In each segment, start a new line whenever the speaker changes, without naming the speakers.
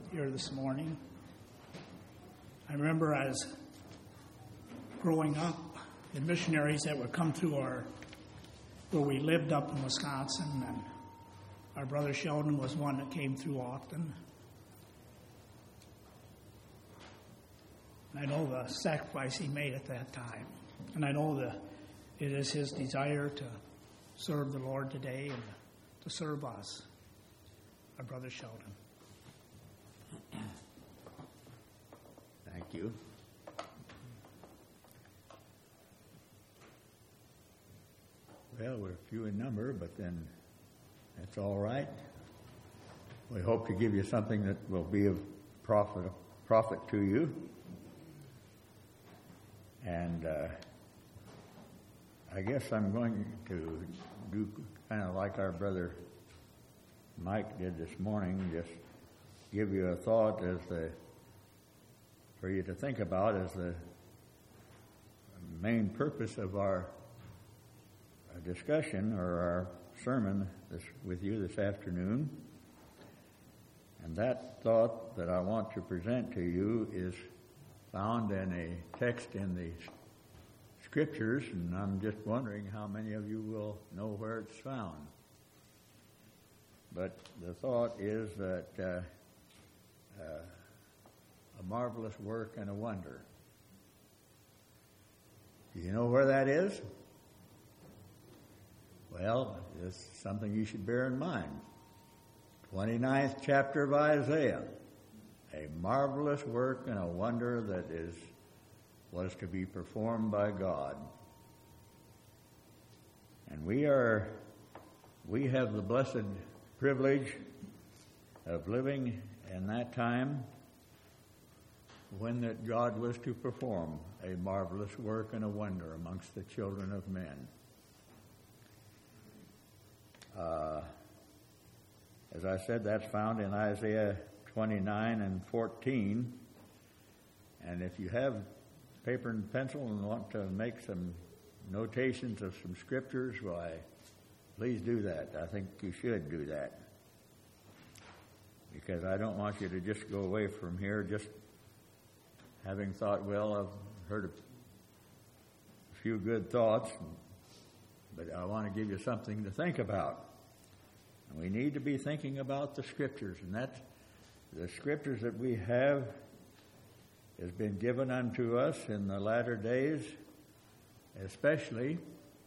here this morning. I remember as growing up, the missionaries that would come through where we lived up in Wisconsin, and our brother Sheldon was one that came through often. And I know the sacrifice he made at that time. And I know that it is his desire to serve the Lord today and to serve us, our brother Sheldon.
Thank you. Well, we're few in number, but then that's all right. We hope to give you something that will be of profit to you. And I guess I'm going to do kind of like our brother Mike did this morning, just give you a thought for you to think about as the main purpose of our discussion or our sermon with you this afternoon. And that thought that I want to present to you is found in a text in the Scriptures, and I'm just wondering how many of you will know where it's found. But the thought is that a marvelous work and a wonder. Do you know where that is? Well, it's something you should bear in mind. 29th chapter of Isaiah. A marvelous work and a wonder that was to be performed by God. And we have the blessed privilege of living in that time when that God was to perform a marvelous work and a wonder amongst the children of men. As I said, that's found in Isaiah 29 and 14. And if you have paper and pencil and want to make some notations of some scriptures, why, please do that. I think you should do that. Because I don't want you to just go away from here just having thought, well, I've heard a few good thoughts, but I want to give you something to think about. And we need to be thinking about the Scriptures, and that's the Scriptures that we have has been given unto us in the latter days, especially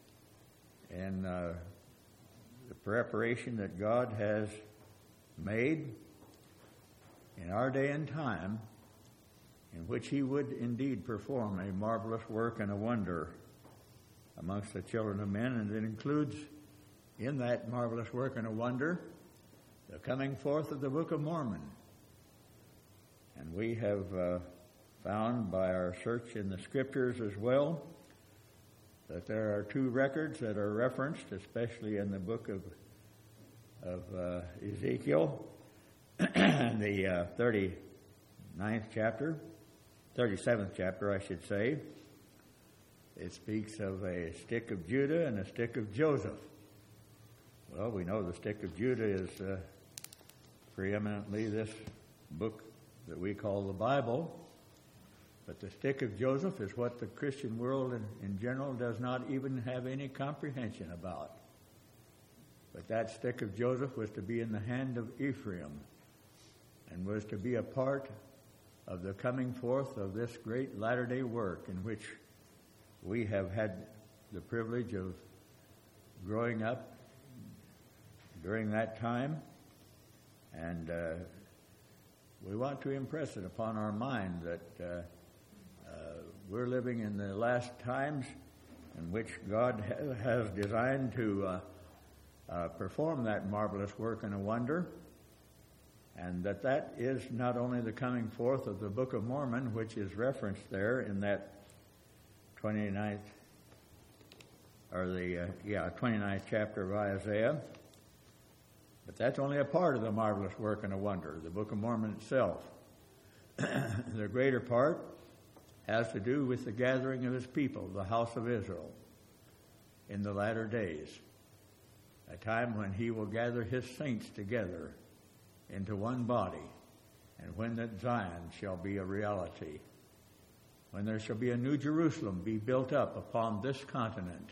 in the preparation that God has made in our day and time, in which He would indeed perform a marvelous work and a wonder amongst the children of men. And it includes in that marvelous work and a wonder the coming forth of the Book of Mormon. And we have found by our search in the Scriptures as well that there are two records that are referenced, especially in the book of Ezekiel, the 37th chapter, I should say. It speaks of a stick of Judah and a stick of Joseph. Well, we know the stick of Judah is preeminently this book that we call the Bible. But the stick of Joseph is what the Christian world in general does not even have any comprehension about. But that stick of Joseph was to be in the hand of Ephraim and was to be a part of the coming forth of this great latter-day work in which we have had the privilege of growing up during that time. And we want to impress it upon our mind that we're living in the last times in which God has designed to perform that marvelous work and a wonder, and that is not only the coming forth of the Book of Mormon, which is referenced there in that 29th chapter of Isaiah, but that's only a part of the marvelous work and a wonder, the Book of Mormon itself. The greater part has to do with the gathering of His people, the house of Israel, in the latter days, a time when He will gather His saints together into one body and when that Zion shall be a reality, when there shall be a new Jerusalem be built up upon this continent,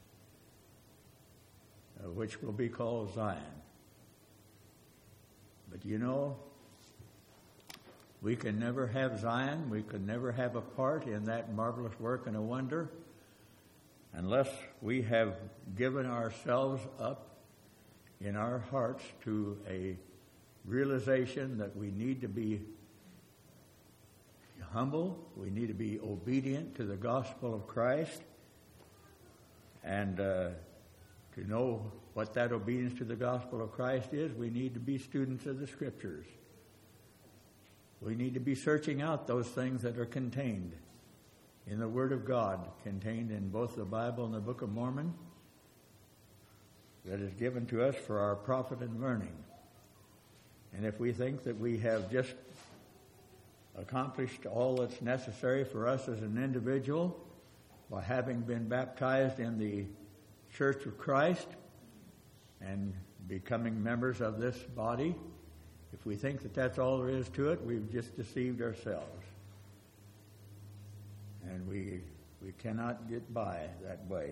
which will be called Zion. But you know, we can never have Zion, we can never have a part in that marvelous work and a wonder unless we have given ourselves up in our hearts to a realization that we need to be humble, we need to be obedient to the gospel of Christ, and to know what that obedience to the gospel of Christ is, we need to be students of the Scriptures. We need to be searching out those things that are contained in the Word of God, contained in both the Bible and the Book of Mormon, that is given to us for our profit and learning. And if we think that we have just accomplished all that's necessary for us as an individual by having been baptized in the Church of Christ and becoming members of this body, if we think that that's all there is to it, we've just deceived ourselves. And we cannot get by that way.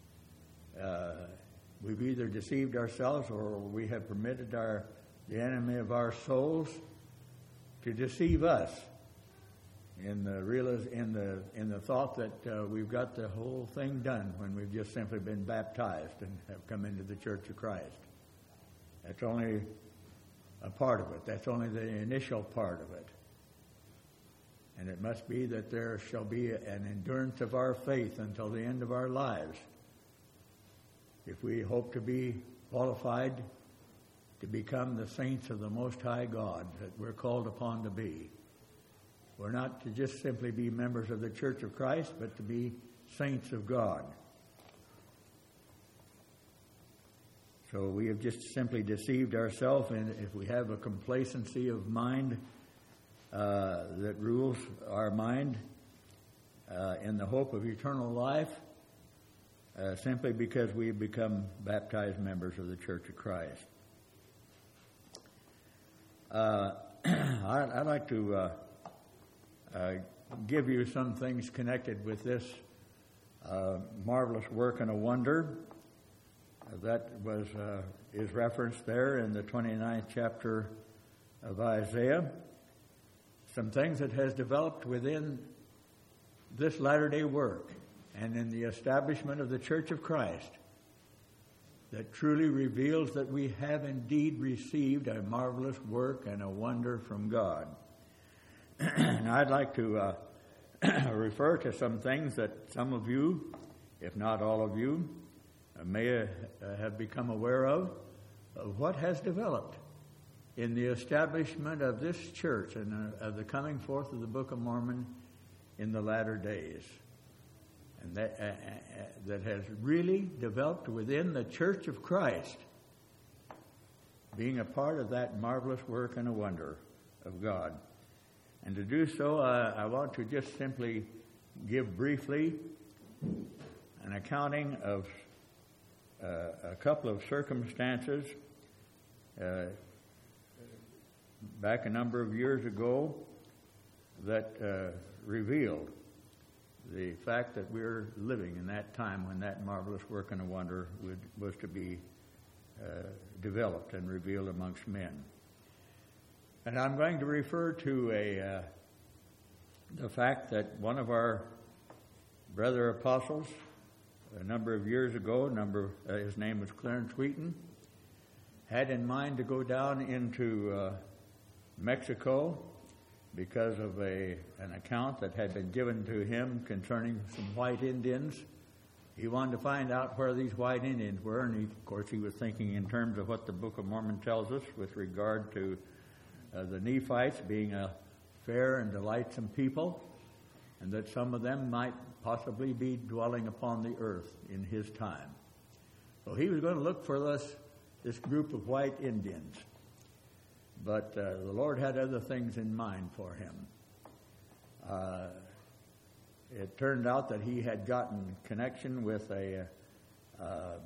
We've either deceived ourselves or we have permitted the enemy of our souls to deceive us in the thought that we've got the whole thing done when we've just simply been baptized and have come into the Church of Christ. That's only a part of it. That's only the initial part of it. And it must be that there shall be an endurance of our faith until the end of our lives, if we hope to be qualified to become the saints of the Most High God that we're called upon to be. We're not to just simply be members of the Church of Christ, but to be saints of God. So we have just simply deceived ourselves, and if we have a complacency of mind that rules our mind in the hope of eternal life, simply because we have become baptized members of the Church of Christ. I'd like to give you some things connected with this marvelous work and a wonder that is referenced there in the 29th chapter of Isaiah. Some things that has developed within this latter-day work and in the establishment of the Church of Christ that truly reveals that we have indeed received a marvelous work and a wonder from God. And I'd like to refer to some things that some of you, if not all of you, may have become aware of what has developed in the establishment of this church and of the coming forth of the Book of Mormon in the latter days. And that has really developed within the Church of Christ, being a part of that marvelous work and a wonder of God. And to do so, I want to just simply give briefly an accounting of a couple of circumstances back a number of years ago that revealed the fact that we're living in that time when that marvelous work and a wonder was to be developed and revealed amongst men. And I'm going to refer to the fact that one of our brother apostles, a number of years ago, his name was Clarence Wheaton, had in mind to go down into Mexico because of an account that had been given to him concerning some white Indians. He wanted to find out where these white Indians were, and of course he was thinking in terms of what the Book of Mormon tells us with regard to the Nephites being a fair and delightsome people, and that some of them might possibly be dwelling upon the earth in his time. So he was going to look for this group of white Indians. But the Lord had other things in mind for him. It turned out that he had gotten connection with a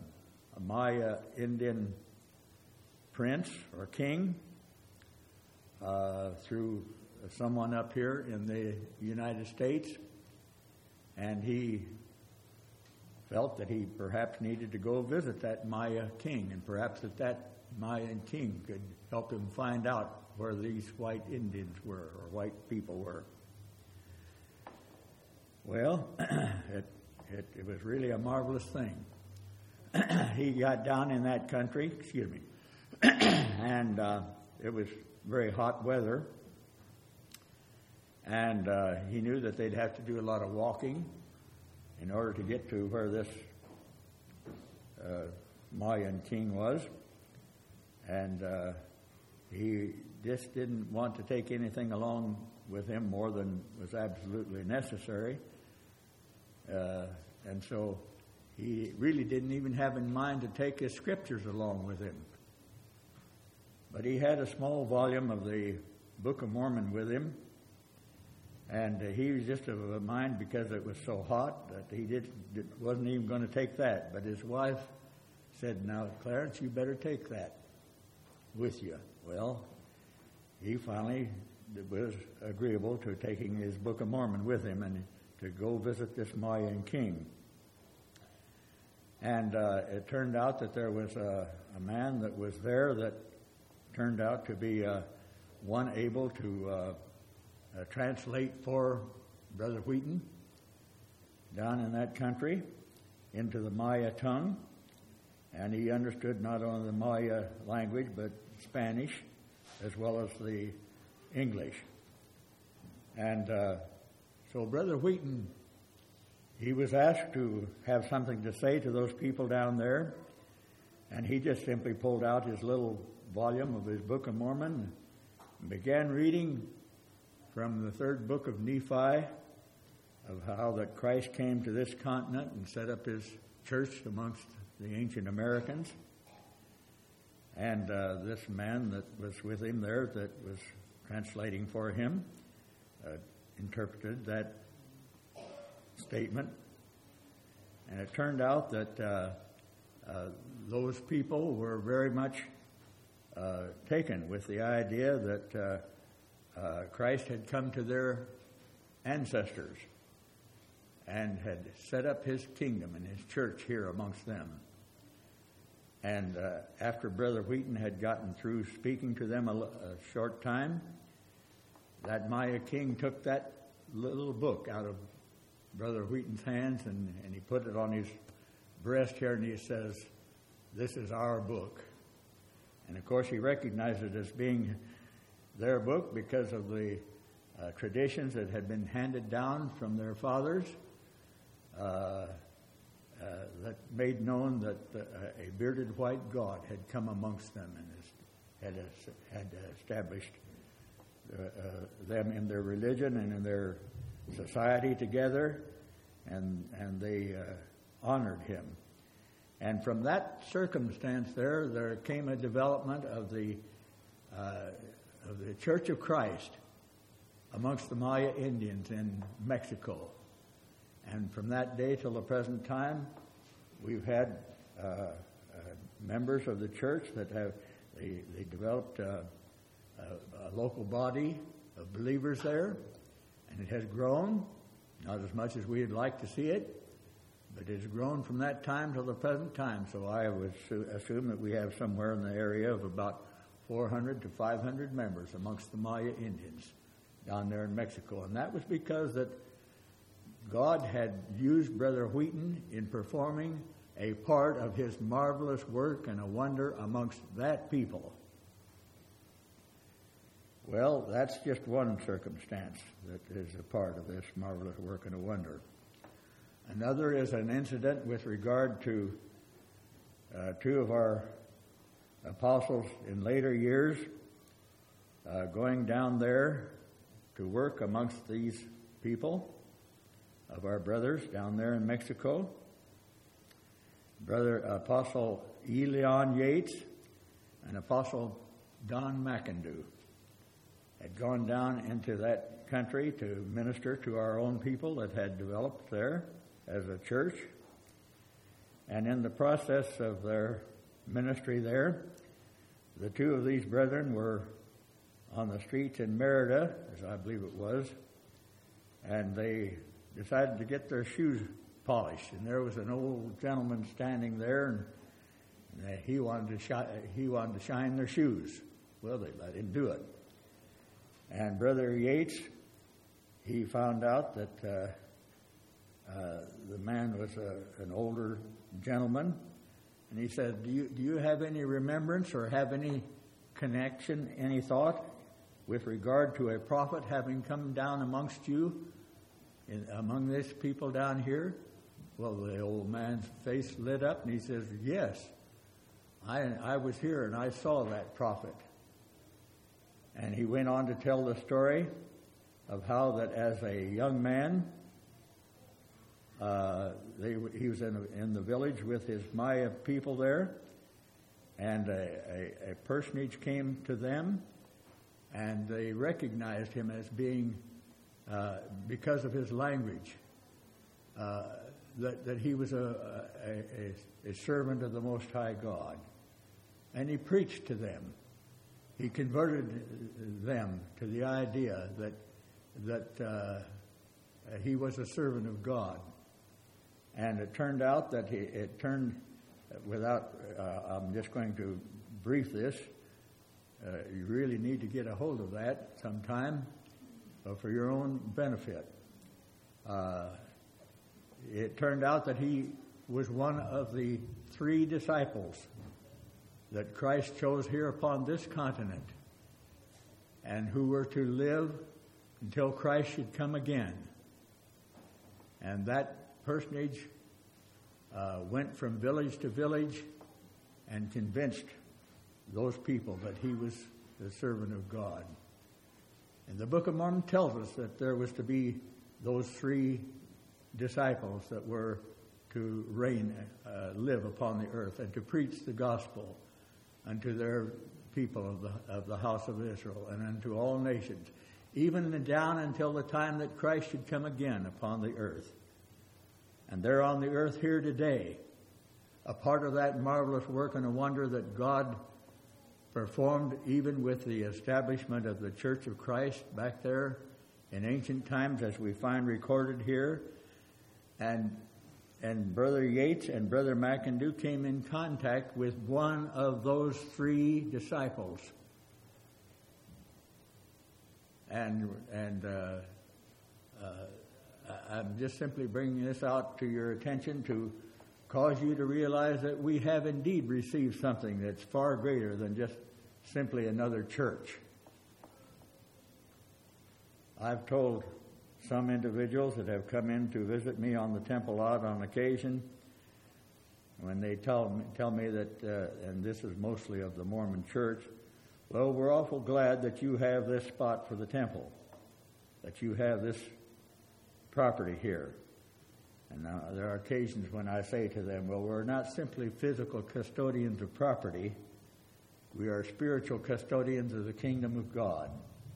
Maya Indian prince or king through someone up here in the United States, and he felt that he perhaps needed to go visit that Maya king, and perhaps that Mayan king could help him find out where these white Indians were, or white people were. Well, it was really a marvelous thing. He got down in that country, and it was very hot weather, and he knew that they'd have to do a lot of walking in order to get to where this Mayan king was, and he just didn't want to take anything along with him more than was absolutely necessary, and so he really didn't even have in mind to take his scriptures along with him. But he had a small volume of the Book of Mormon with him, and he was just of a mind, because it was so hot, that he wasn't even going to take that. But his wife said, "Now, Clarence, you better take that with you." Well, he finally was agreeable to taking his Book of Mormon with him and to go visit this Mayan king. And it turned out that there was a man that was there that turned out to be one able to translate for Brother Wheaton down in that country into the Maya tongue. And he understood not only the Maya language, but Spanish as well as the English. And so Brother Wheaton, he was asked to have something to say to those people down there, and he just simply pulled out his little volume of his Book of Mormon and began reading from the third book of Nephi of how that Christ came to this continent and set up his church amongst the ancient Americans. And this man that was with him there, that was translating for him, interpreted that statement. And it turned out that those people were very much taken with the idea that Christ had come to their ancestors and had set up his kingdom and his church here amongst them. And after Brother Wheaton had gotten through speaking to them a short time, that Maya king took that little book out of Brother Wheaton's hands and he put it on his breast here, and he says, "This is our book." And of course he recognized it as being their book because of the traditions that had been handed down from their fathers that made known that a bearded white God had come amongst them and had established them in their religion and in their society together, and they honored him. And from that circumstance there came a development of the Church of Christ amongst the Maya Indians in Mexico. And from that day till the present time, we've had members of the church that they developed a local body of believers there, and it has grown, not as much as we'd like to see it, but it's grown from that time till the present time. So I would assume that we have somewhere in the area of about 400 to 500 members amongst the Maya Indians down there in Mexico. And that was because that God had used Brother Wheaton in performing a part of his marvelous work and a wonder amongst that people. Well, that's just one circumstance that is a part of this marvelous work and a wonder. Another is an incident with regard to two of our apostles in later years going down there to work amongst these people of our brothers down there in Mexico. Brother Apostle E. Leon Yates and Apostle Don McIndoe had gone down into that country to minister to our own people that had developed there as a church. And in the process of their ministry there, the two of these brethren were on the streets in Merida, as I believe it was, and they decided to get their shoes polished. And there was an old gentleman standing there, and he wanted to shine their shoes. Well, they let him do it. And Brother Yates, he found out that the man was an older gentleman, and he said, "Do you have any remembrance or have any connection, any thought with regard to a prophet having come down amongst you, among this people down here?" Well, the old man's face lit up, and he says, "Yes, I was here and I saw that prophet." And he went on to tell the story of how that as a young man, he was in the village with his Maya people there, and a personage came to them, and they recognized him as being, because of his language, that he was a servant of the Most High God. And he preached to them. He converted them to the idea that he was a servant of God. And it turned out that I'm just going to brief this. You really need to get a hold of that sometime for your own benefit. It turned out that he was one of the 3 disciples that Christ chose here upon this continent, and who were to live until Christ should come again. And that personage went from village to village and convinced those people that he was the servant of God. And the Book of Mormon tells us that there was to be those 3 disciples that were to live upon the earth and to preach the gospel unto their people of the house of Israel and unto all nations, even down until the time that Christ should come again upon the earth. And they're on the earth here today, a part of that marvelous work and a wonder that God performed even with the establishment of the Church of Christ back there in ancient times, as we find recorded here. And Brother Yates and Brother McIndoe came in contact with one of those 3 disciples. And I'm just simply bringing this out to your attention to cause you to realize that we have indeed received something that's far greater than just simply another church. I've told some individuals that have come in to visit me on the temple lot on occasion, when they tell me that, and this is mostly of the Mormon church, well, we're awful glad that you have this spot for the temple, that you have this property here. And there are occasions when I say to them, well, we're not simply physical custodians of property, we are spiritual custodians of the kingdom of God.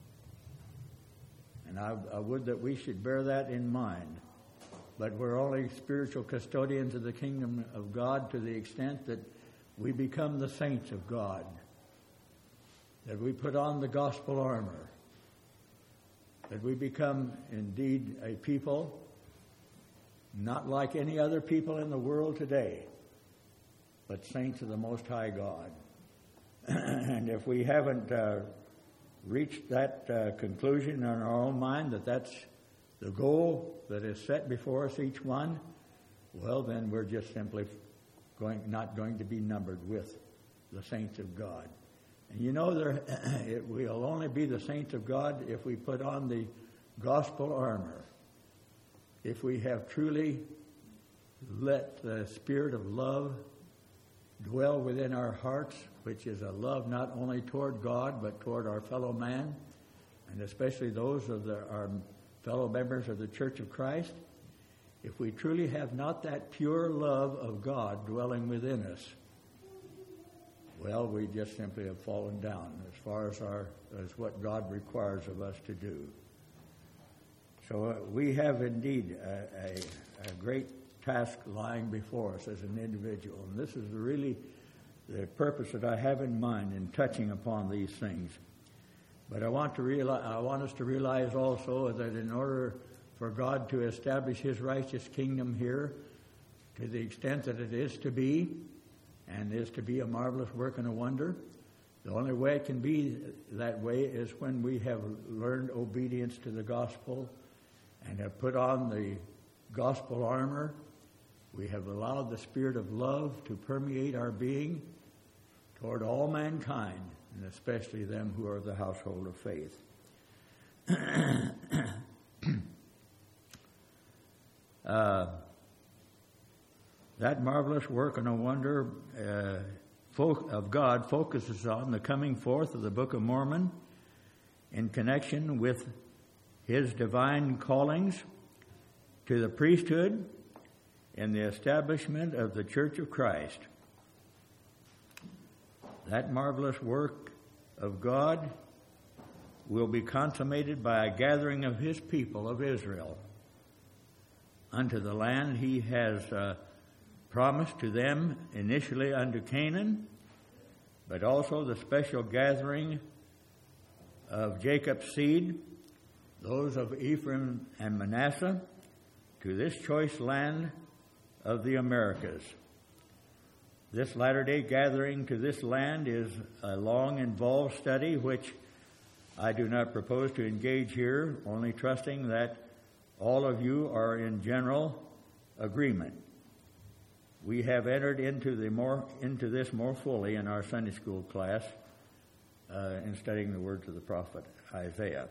And I would that we should bear that in mind. But we're only spiritual custodians of the kingdom of God to the extent that we become the saints of God, that we put on the gospel armor, that we become indeed a people not like any other people in the world today, but saints of the Most High God. And if we haven't reached that conclusion in our own mind that that's the goal that is set before us, each one, well, then we're just simply not going to be numbered with the saints of God. And you know, we'll only be the saints of God if we put on the gospel armor, if we have truly let the spirit of love dwell within our hearts, which is a love not only toward God, but toward our fellow man, and especially those of our fellow members of the Church of Christ. If we truly have not that pure love of God dwelling within us, well, we just simply have fallen down as far as what God requires of us to do. So we have indeed a great task lying before us as an individual. And this is really the purpose that I have in mind in touching upon these things. But I want us to realize also that in order for God to establish His righteous kingdom here, to the extent that it is to be, and is to be a marvelous work and a wonder, the only way it can be that way is when we have learned obedience to the gospel and have put on the gospel armor. We have allowed the spirit of love to permeate our being toward all mankind, and especially them who are of the household of faith. That marvelous work and a wonder of God focuses on the coming forth of the Book of Mormon in connection with His divine callings to the priesthood and the establishment of the Church of Christ. That marvelous work of God will be consummated by a gathering of His people of Israel unto the land He has promised to them initially unto Canaan, but also the special gathering of Jacob's seed, those of Ephraim and Manasseh, to this choice land of the Americas. This latter-day gathering to this land is a long, involved study which I do not propose to engage here, only trusting that all of you are in general agreement. We have entered into this more fully in our Sunday school class in studying the words of the prophet Isaiah.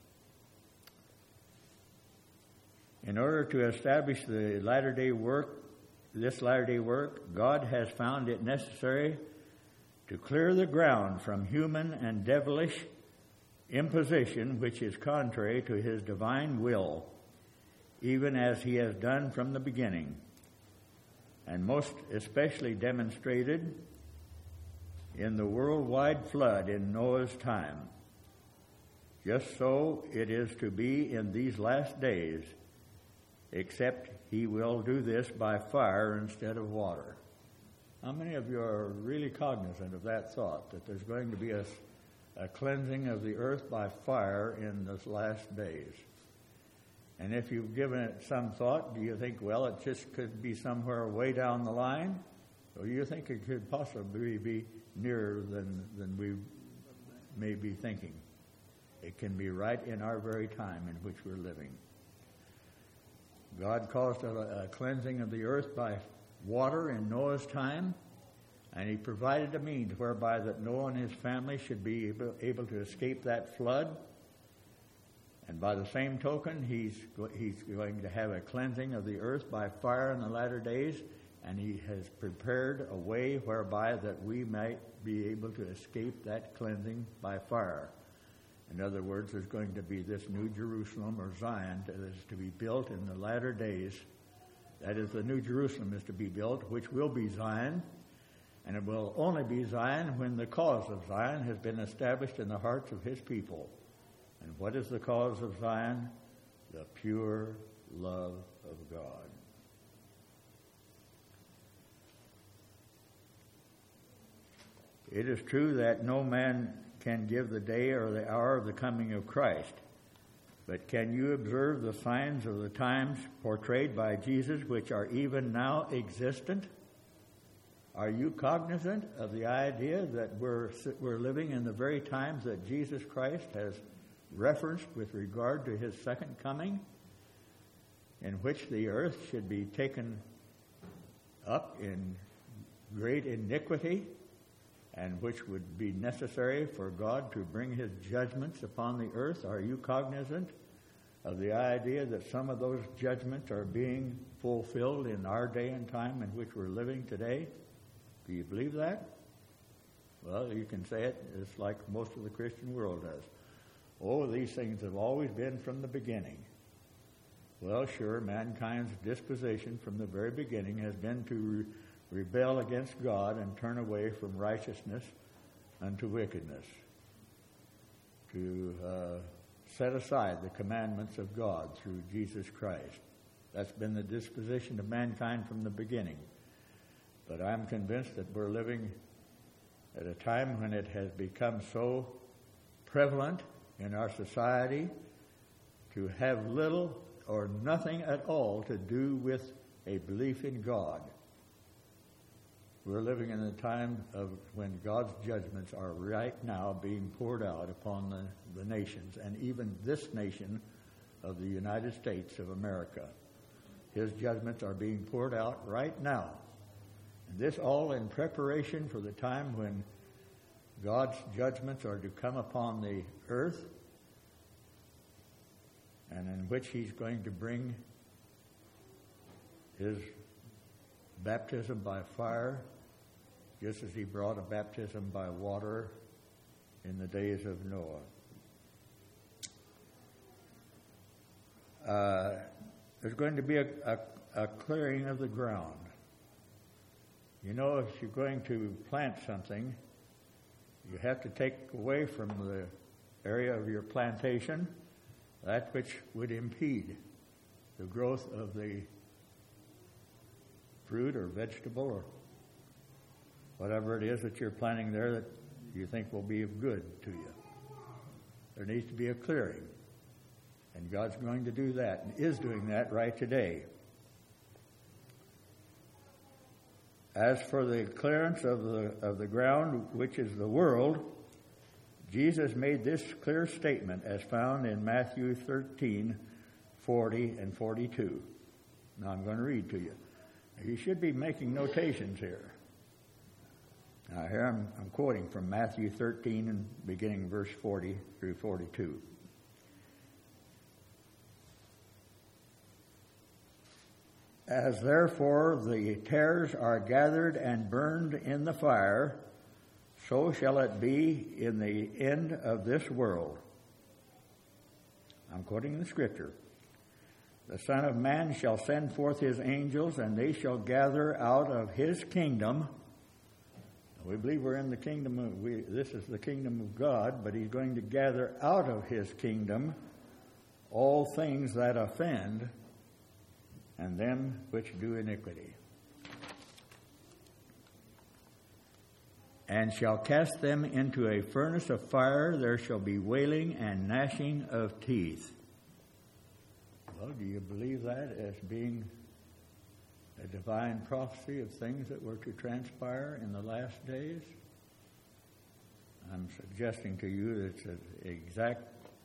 In order to establish this latter-day work, God has found it necessary to clear the ground from human and devilish imposition which is contrary to His divine will, even as He has done from the beginning, and most especially demonstrated in the worldwide flood in Noah's time. Just so it is to be in these last days, except He will do this by fire instead of water. How many of you are really cognizant of that thought, that there's going to be a cleansing of the earth by fire in those last days? And if you've given it some thought, do you think, well, it just could be somewhere way down the line? Or do you think it could possibly be nearer than we may be thinking? It can be right in our very time in which we're living. God caused a cleansing of the earth by water in Noah's time, and He provided a means whereby that Noah and his family should be able to escape that flood. And by the same token, He's going to have a cleansing of the earth by fire in the latter days, and He has prepared a way whereby that we might be able to escape that cleansing by fire. In other words, there's going to be this new Jerusalem or Zion that is to be built in the latter days. That is, the new Jerusalem is to be built, which will be Zion, and it will only be Zion when the cause of Zion has been established in the hearts of His people. And what is the cause of Zion? The pure love of God. It is true that no man can give the day or the hour of the coming of Christ, but can you observe the signs of the times portrayed by Jesus, which are even now existent? Are you cognizant of the idea that we're living in the very times that Jesus Christ has referenced with regard to His second coming, in which the earth should be taken up in great iniquity, and which would be necessary for God to bring His judgments upon the earth? Are you cognizant of the idea that some of those judgments are being fulfilled in our day and time in which we're living today? Do you believe that? Well, you can say it as like most of the Christian world does. Oh, these things have always been from the beginning. Well, sure, mankind's disposition from the very beginning has been to rebel against God and turn away from righteousness unto wickedness, to set aside the commandments of God through Jesus Christ. That's been the disposition of mankind from the beginning. But I'm convinced that we're living at a time when it has become so prevalent in our society to have little or nothing at all to do with a belief in God. We're living in a time of when God's judgments are right now being poured out upon the nations, and even this nation of the United States of America. His judgments are being poured out right now. And this all in preparation for the time when God's judgments are to come upon the earth, and in which he's going to bring his baptism by fire, just as he brought a baptism by water in the days of Noah. There's going to be a clearing of the ground. You know, if you're going to plant something, you have to take away from the area of your plantation that which would impede the growth of the fruit or vegetable or whatever it is that you're planting there that you think will be of good to you. There needs to be a clearing. And God's going to do that and is doing that right today. As for the clearance of the ground, which is the world, Jesus made this clear statement as found in Matthew 13:40 and 42. Now I'm going to read to you. You should be making notations here. Now here I'm quoting from Matthew 13 and beginning verse 40 through 42. As therefore the tares are gathered and burned in the fire, so shall it be in the end of this world. I'm quoting the scripture. The Son of Man shall send forth his angels, and they shall gather out of his kingdom. We believe we're in the kingdom this is the kingdom of God, but he's going to gather out of his kingdom all things that offend, and them which do iniquity, and shall cast them into a furnace of fire. There shall be wailing and gnashing of teeth. Well, do you believe that as being a divine prophecy of things that were to transpire in the last days? I'm suggesting to you that it's an exact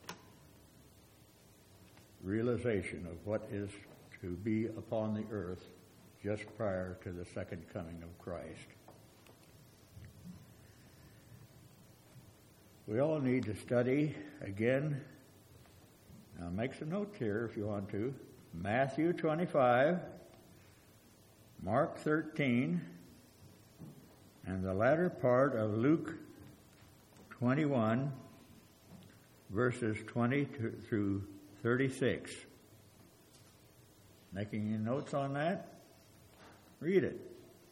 realization of what is to be upon the earth just prior to the second coming of Christ. We all need to study again. Now make some notes here if you want to. Matthew 25, Mark 13, and the latter part of Luke 21, verses 20 through 36. Making your notes on that? Read it.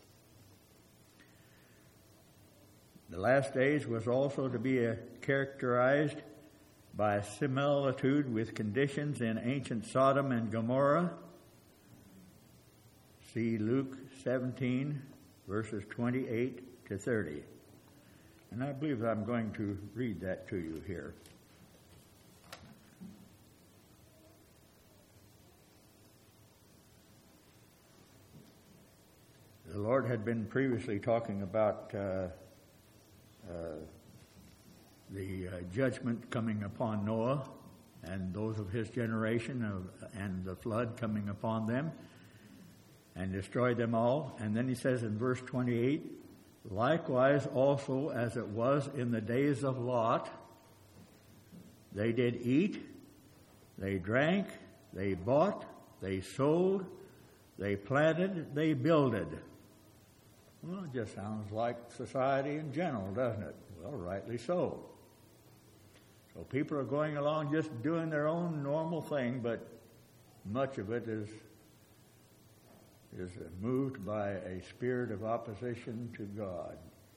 The last days was also to be characterized by a similitude with conditions in ancient Sodom and Gomorrah. See Luke 17, verses 28 to 30. And I believe I'm going to read that to you here. The Lord had been previously talking about the judgment coming upon Noah and those of his generation, and the flood coming upon them and destroyed them all. And then he says in verse 28, likewise also as it was in the days of Lot, they did eat, they drank, they bought, they sold, they planted, they builded. Well, it just sounds like society in general, doesn't it? Well, rightly so. So people are going along just doing their own normal thing, but much of it is moved by a spirit of opposition to God.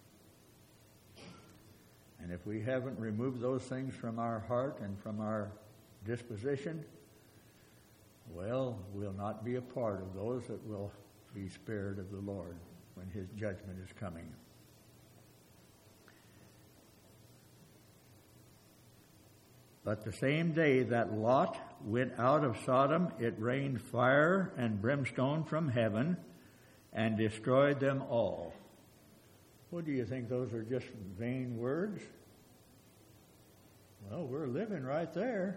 And if we haven't removed those things from our heart and from our disposition, well, we'll not be a part of those that will be spared of the Lord when his judgment is coming. But the same day that Lot went out of Sodom, it rained fire and brimstone from heaven and destroyed them all. What do you think? Those are just vain words? Well, we're living right there.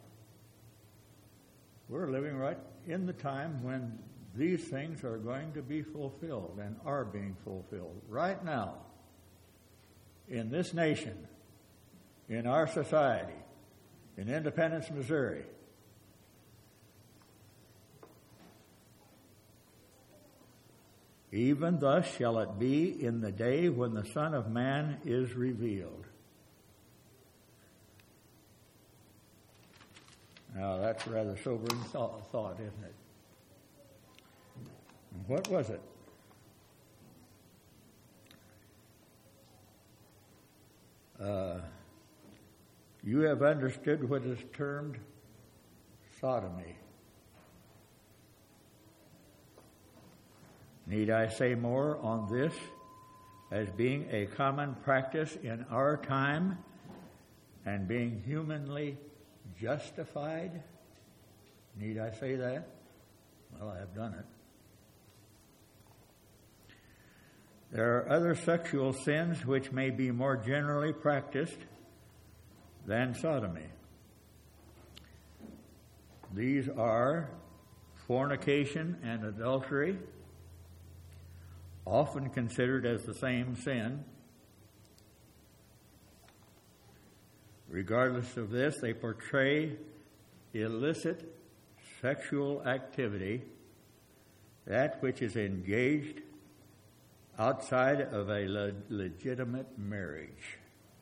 We're living right in the time when these things are going to be fulfilled and are being fulfilled right now in this nation, in our society, in Independence, Missouri. Even thus shall it be in the day when the Son of Man is revealed. Now, that's a rather sobering thought, isn't it? What was it? You have understood what is termed sodomy. Need I say more on this as being a common practice in our time and being humanly justified? Need I say that? Well, I have done it. There are other sexual sins which may be more generally practiced than sodomy. These are fornication and adultery, often considered as the same sin. Regardless of this, they portray illicit sexual activity, that which is engaged outside of a legitimate marriage.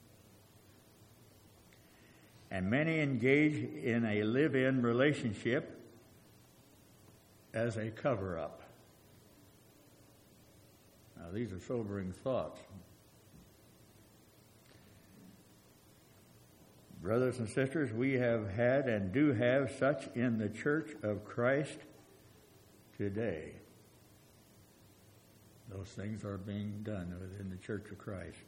And many engage in a live-in relationship as a cover-up. Now, these are sobering thoughts. Brothers and sisters, we have had and do have such in the Church of Christ today. Those things are being done within the Church of Christ.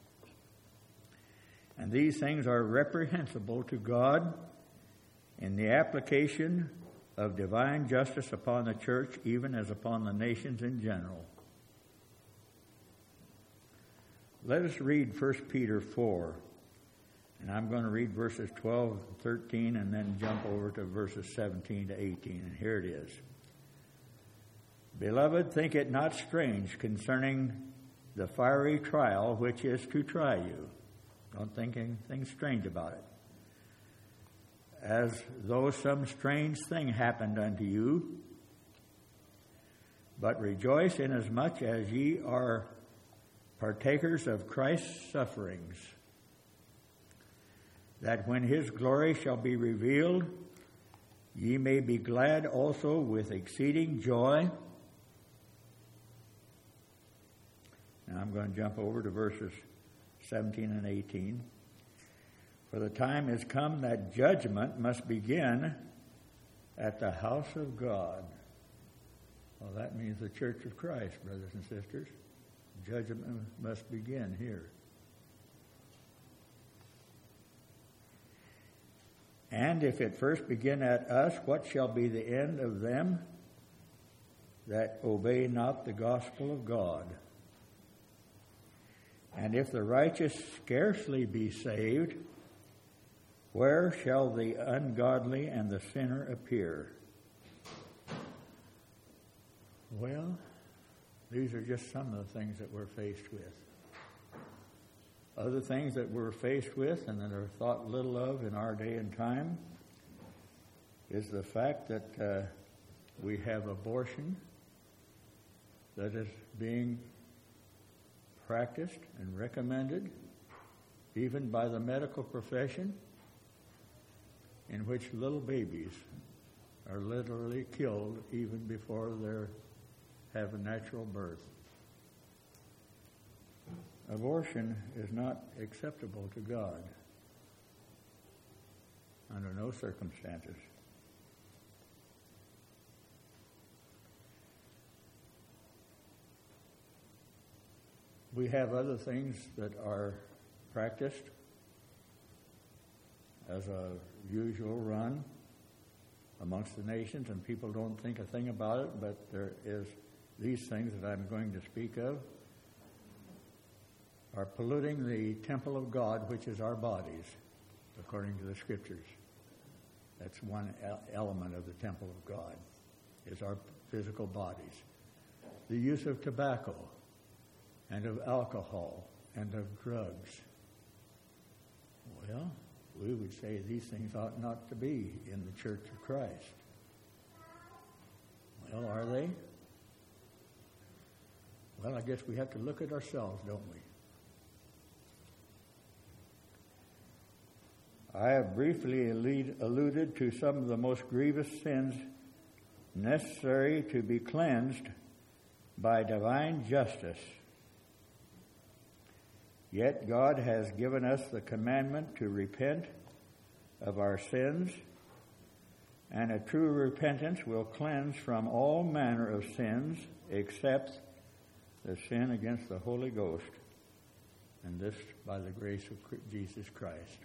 And these things are reprehensible to God in the application of divine justice upon the church, even as upon the nations in general. Let us read 1 Peter 4. And I'm going to read verses 12 and 13 and then jump over to verses 17 to 18. And here it is. Beloved, think it not strange concerning the fiery trial which is to try you. Don't think anything strange about it. As though some strange thing happened unto you, but rejoice inasmuch as ye are partakers of Christ's sufferings, that when his glory shall be revealed, ye may be glad also with exceeding joy. Now I'm going to jump over to verses 17 and 18. For the time is come that judgment must begin at the house of God. Well, that means the Church of Christ, brothers and sisters. Judgment must begin here. And if it first begin at us, what shall be the end of them that obey not the gospel of God? And if the righteous scarcely be saved, where shall the ungodly and the sinner appear? Well, these are just some of the things that we're faced with. Other things that we're faced with and that are thought little of in our day and time is the fact that we have abortion that is being practiced and recommended even by the medical profession, in which little babies are literally killed even before they have a natural birth. Abortion is not acceptable to God under no circumstances. We have other things that are practiced as a usual run amongst the nations, and people don't think a thing about it, but there is these things that I'm going to speak of are polluting the temple of God, which is our bodies, according to the Scriptures. That's one element of the temple of God, is our physical bodies. The use of tobacco and of alcohol and of drugs. Well, we would say these things ought not to be in the Church of Christ. Well, are they? Well, I guess we have to look at ourselves, don't we? I have briefly alluded to some of the most grievous sins necessary to be cleansed by divine justice. Yet God has given us the commandment to repent of our sins, and a true repentance will cleanse from all manner of sins except the sin against the Holy Ghost, and this by the grace of Jesus Christ.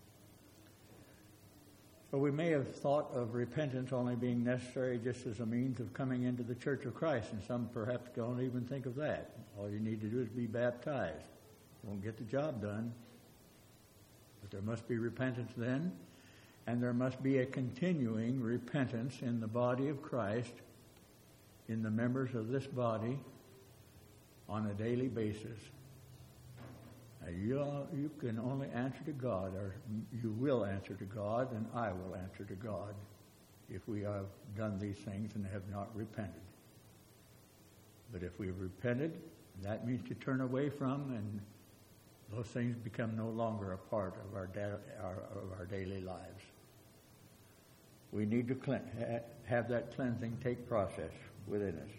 So we may have thought of repentance only being necessary just as a means of coming into the Church of Christ, and some perhaps don't even think of that. All you need to do is be baptized. Won't get the job done. But there must be repentance then, and there must be a continuing repentance in the body of Christ, in the members of this body, on a daily basis. Now, you can only answer to God, or you will answer to God, and I will answer to God if we have done these things and have not repented. But if we've repented, that means to turn away from, and those things become no longer a part of our daily lives. We need to have that cleansing take process within us.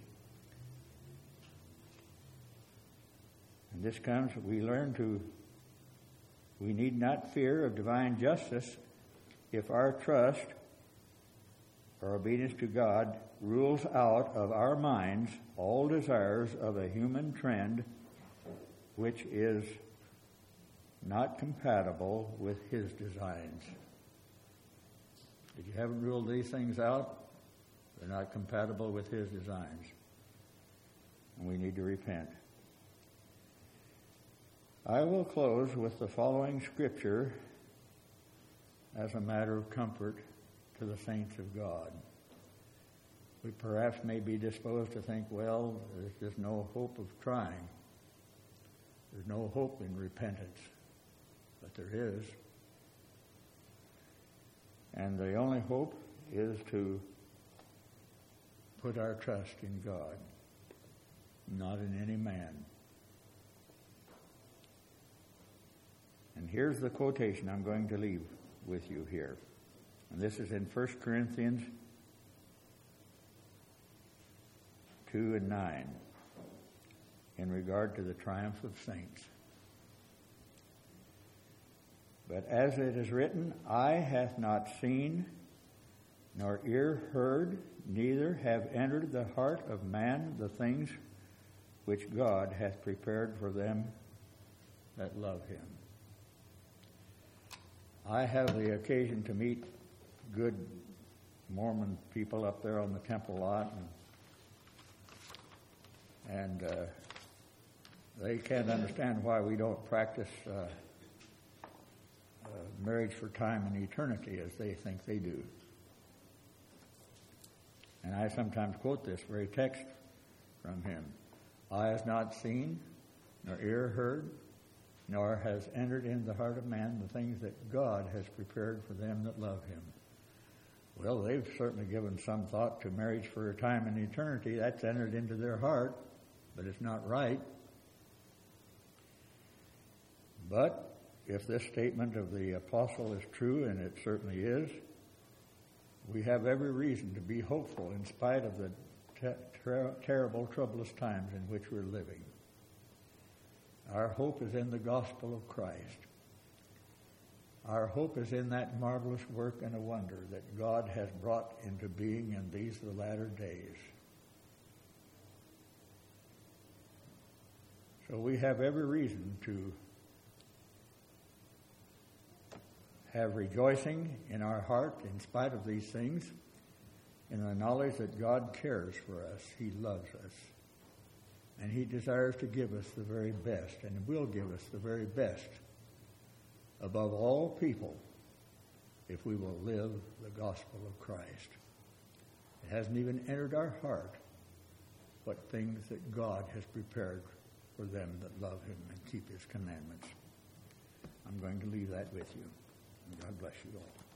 And this comes, we need not fear of divine justice if our trust or obedience to God rules out of our minds all desires of a human trend which is not compatible with His designs. If you haven't ruled these things out, they're not compatible with His designs. And we need to repent. I will close with the following scripture as a matter of comfort to the saints of God. We perhaps may be disposed to think, well, there's just no hope of trying. There's no hope in repentance. But there is. And the only hope is to put our trust in God, not in any man. And here's the quotation I'm going to leave with you here. And this is in 1 Corinthians 2:9, in regard to the triumph of saints. But as it is written, eye hath not seen, nor ear heard, neither have entered the heart of man the things which God hath prepared for them that love Him. I have the occasion to meet good Mormon people up there on the temple lot, and they can't understand why we don't practice marriage for time and eternity as they think they do. And I sometimes quote this very text from him. Eye has not seen, nor ear heard, nor has entered into the heart of man the things that God has prepared for them that love Him. Well, they've certainly given some thought to marriage for a time and eternity. That's entered into their heart, but it's not right. But if this statement of the apostle is true, and it certainly is, we have every reason to be hopeful in spite of the terrible, troublous times in which we're living. Our hope is in the gospel of Christ. Our hope is in that marvelous work and a wonder that God has brought into being in these the latter days. So we have every reason to have rejoicing in our heart in spite of these things, in the knowledge that God cares for us. He loves us. And He desires to give us the very best, and will give us the very best above all people if we will live the gospel of Christ. It hasn't even entered our heart what things that God has prepared for them that love Him and keep His commandments. I'm going to leave that with you. And God bless you all.